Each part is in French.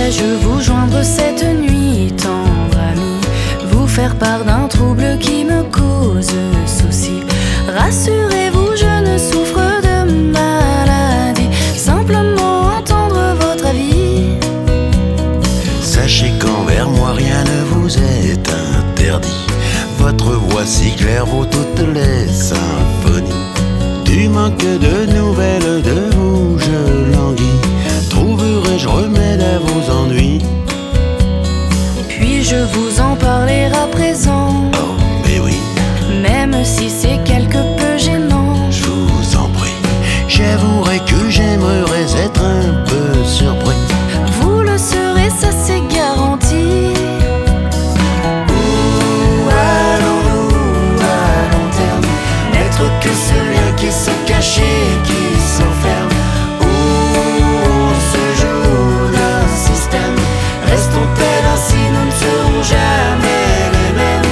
Pourrais-je vous joindre cette nuit, tendre ami, vous faire part d'un trouble qui me cause souci? Rassurez-vous, je ne souffre de maladie, simplement entendre votre avis. Sachez qu'envers moi rien ne vous est interdit. Votre voix si claire vaut toutes les symphonies. Du manque de nouvelles de vous je languis. Trouverai-je remède à vos ennuis? Puis-je vous en parler à présent? Oh mais oui, Même si c'est quelque peu gênant. je vous en prie. J'avouerai que j'aimerais être un peu surpris. Vous le serez, ça c'est garanti. Où allons-nous à long terme? N'être que ce lien qui se cache et qui s'enferme. Où on se joue d'un système. Restons tels ainsi, nous ne serons jamais les mêmes.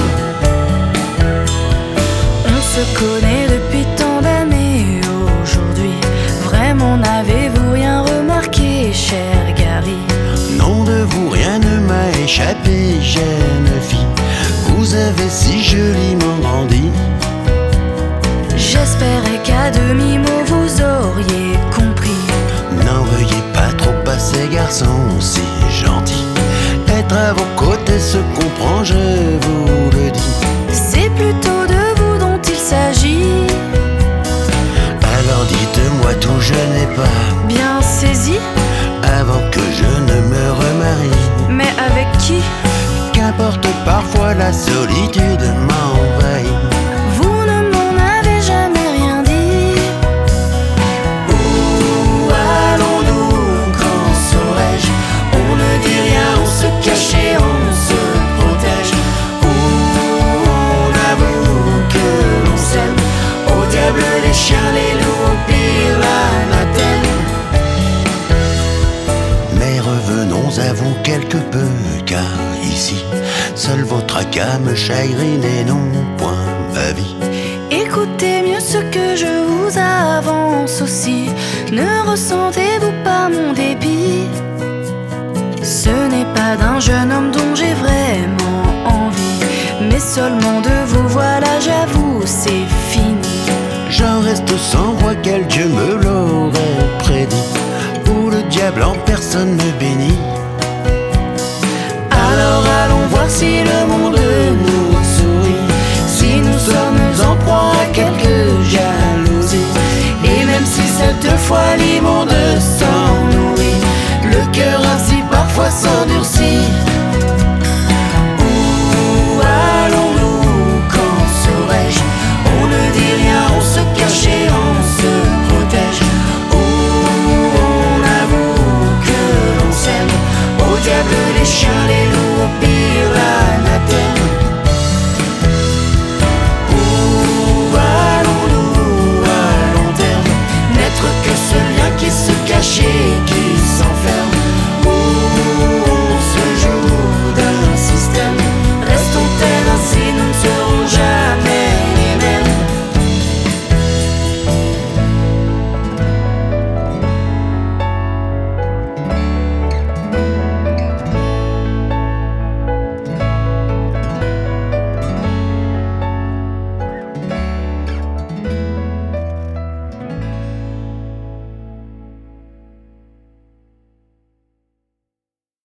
On se connaît depuis tant d'années aujourd'hui. Vraiment n'avez-vous rien remarqué, cher Gary? Non, de vous rien ne m'a échappé, jeune fille. Vous avez si joliment grandi. J'espérais qu'à demi-mot vous auriez compris. N'en veuillez pas trop à ces garçons si gentils. Être à vos côtés se comprend, je vous le dis. C'est plutôt de vous dont il s'agit. Alors dites-moi tout, je n'ai pas Bien saisi, avant que je ne me remarie. mais avec qui? Qu'importe, parfois la solitude m'envahit. Vous ne m'en avez jamais rien dit. Où allons-nous, quand saurais-je? On ne dit rien, on se cache et on se protège. Où on avoue que l'on s'aime. Au diable les chiens, les loups, au pire l'anathème. Mais revenons à vous quelque peu, car ici seul votre tracas me chagrine et non point ma vie. Écoutez mieux ce que je vous avance aussi. Ne ressentez-vous pas mon dépit? Ce n'est pas d'un jeune homme dont j'ai vraiment envie, mais seulement de vous, voilà, j'avoue, c'est fini. J'en reste sans voix, quel Dieu me l'aurait prédit, où le diable en personne me bénit. Alors allons voir si le monde nous sourit, si nous sommes en proie à quelque jalousie. Et même si cette fois l'immonde s'en nourrit, le cœur ainsi parfois s'endurcit. Où allons-nous, quand saurais-je? On ne dit rien, on se cache et on se protège. Où on avoue que l'on s'aime. Au diable les chiens, les loups, au pire